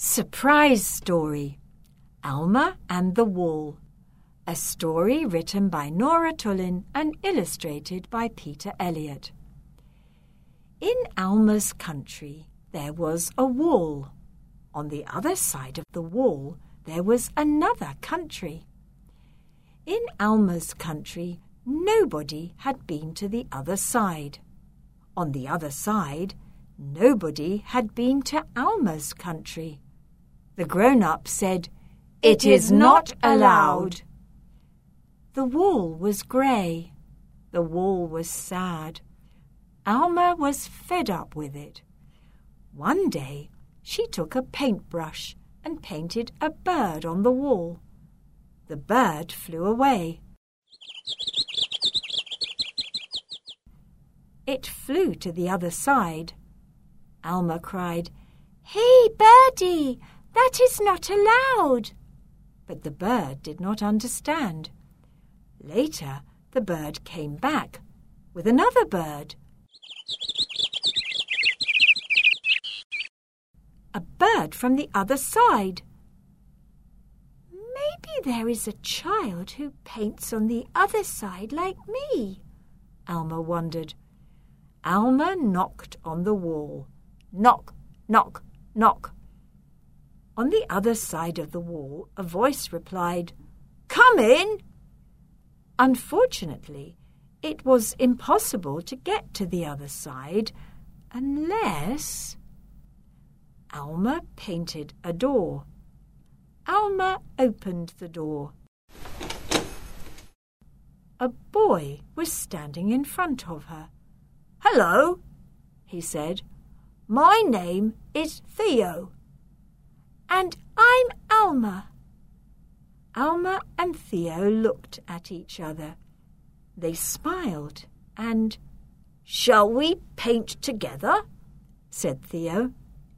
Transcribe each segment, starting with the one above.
Surprise Story, Alma and the Wall. A story written by Nora Tullin and illustrated by Peter Elliott. In Alma's country there was a wall. On the other side of the wall there was another country. In Alma's country nobody had been to the other side. On the other side nobody had been to Alma's country. The grown-up said, "It is not allowed." The wall was grey. The wall was sad. Alma was fed up with it. One day she took a paintbrush and painted a bird on the wall. The bird flew away. It flew to the other side. Alma cried, "Hey, birdie, that is not allowed." But the bird did not understand. Later, the bird came back with another bird. A bird from the other side. "Maybe there is a child who paints on the other side like me," Alma wondered. Alma knocked on the wall. Knock, knock, knock. On the other side of the wall, a voice replied, "Come in!" Unfortunately, it was impossible to get to the other side unless... Alma painted a door. Alma opened the door. A boy was standing in front of her. "Hello," he said. "My name is Theo." "And I'm Alma." Alma and Theo looked at each other. They smiled and, "Shall we paint together?" said Theo.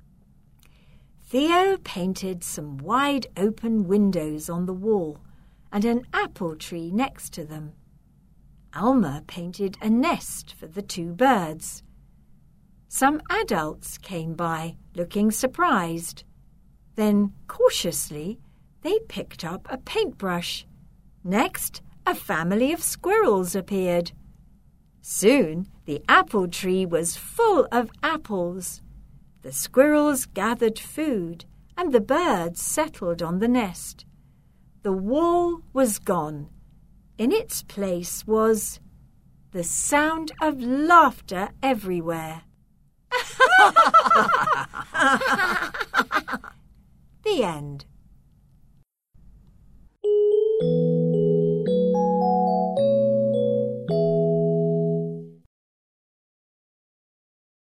Theo painted some wide-open windows on the wall and an apple tree next to them. Alma painted a nest for the two birds. Some adults came by, looking surprised. Then, cautiously, they picked up a paintbrush. Next, a family of squirrels appeared. Soon, the apple tree was full of apples. The squirrels gathered food, and the birds settled on the nest. The wall was gone. In its place was the sound of laughter everywhere. The end.